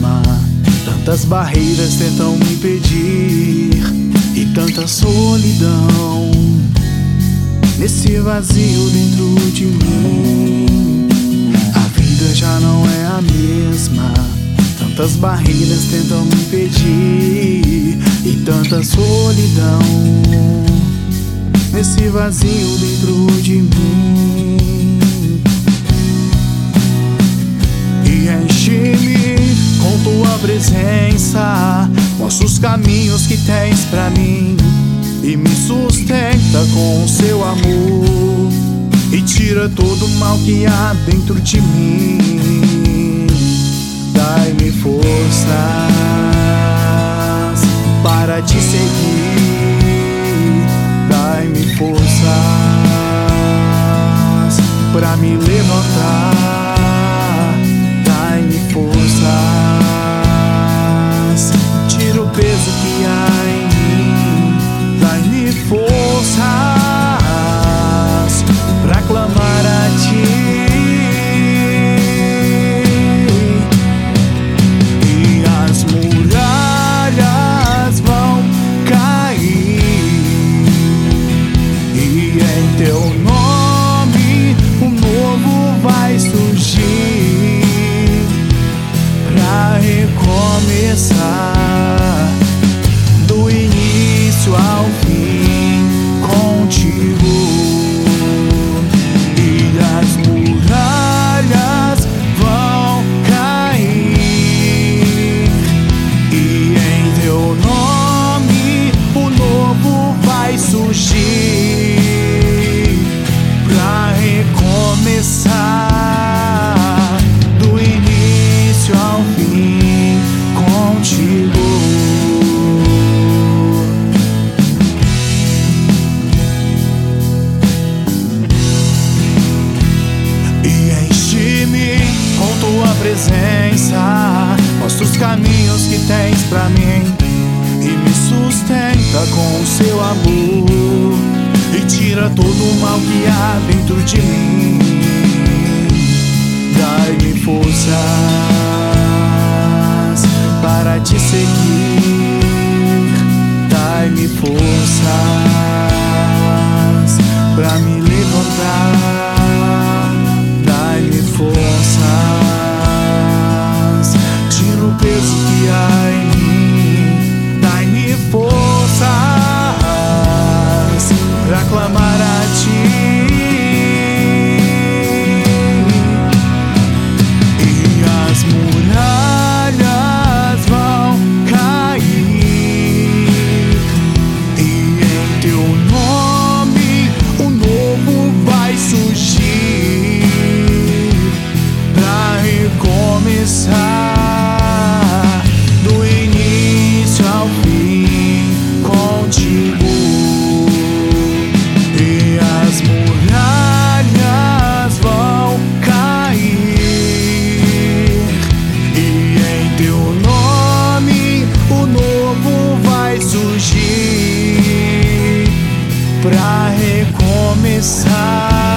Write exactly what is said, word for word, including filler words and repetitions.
mesma. Tantas barreiras tentam me impedir e tanta solidão nesse vazio dentro de mim. A vida já não é a mesma. Tantas barreiras tentam me impedir e tanta solidão nesse vazio dentro de mim. E enche-me com tua presença, mostra os caminhos que tens pra mim e me sustenta com o seu amor e tira todo o mal que há dentro de mim. Dai-me forças para te seguir, dai-me forças para me levantar, dai-me forças, tira o peso que há em mim, dai-me forças para clamar a ti. Teu nome, um novo vai surgir pra recomeçar do início ao fim contigo. E as muralhas vão cair e em teu nome o novo vai surgir pra recomeçar do início ao fim contigo. E enche-me com tua presença, mostra os caminhos que tens pra mim e me sustenta com o seu amor e tira todo o mal que há dentro de mim. Dai-me forças para te seguir, dai-me forças para me levantar, dai-me forças, tira o peso que há em mim, dai-me forças pra clamar a ti. E as muralhas vão cair e em teu nome o novo vai surgir pra recomeçar do início ao fim contigo. As muralhas vão cair e em teu nome o novo vai surgir pra recomeçar